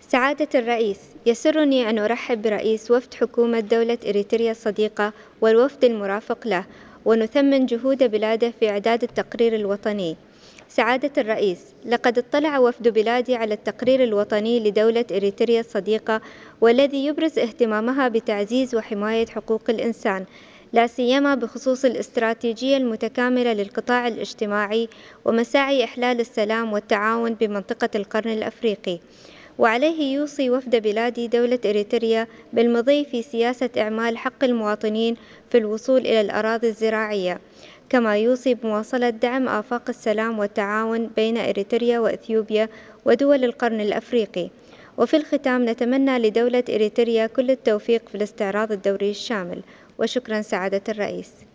سعادة الرئيس، يسرني أن أرحب برئيس وفد حكومة دولة إريتريا الصديقة والوفد المرافق له، ونثمن جهود بلاده في إعداد التقرير الوطني. سعادة الرئيس، لقد اطلع وفد بلادي على التقرير الوطني لدولة إريتريا الصديقة، والذي يبرز اهتمامها بتعزيز وحماية حقوق الإنسان، لا سيما بخصوص الاستراتيجية المتكاملة للقطاع الاجتماعي ومساعي إحلال السلام والتعاون بمنطقة القرن الأفريقي. وعليه يوصي وفد بلادي دولة إريتريا بالمضي في سياسة إعمال حق المواطنين في الوصول إلى الأراضي الزراعية، كما يوصي بمواصلة دعم آفاق السلام والتعاون بين إريتريا وإثيوبيا ودول القرن الأفريقي. وفي الختام نتمنى لدولة إريتريا كل التوفيق في الاستعراض الدوري الشامل. وشكرا سعادة الرئيس.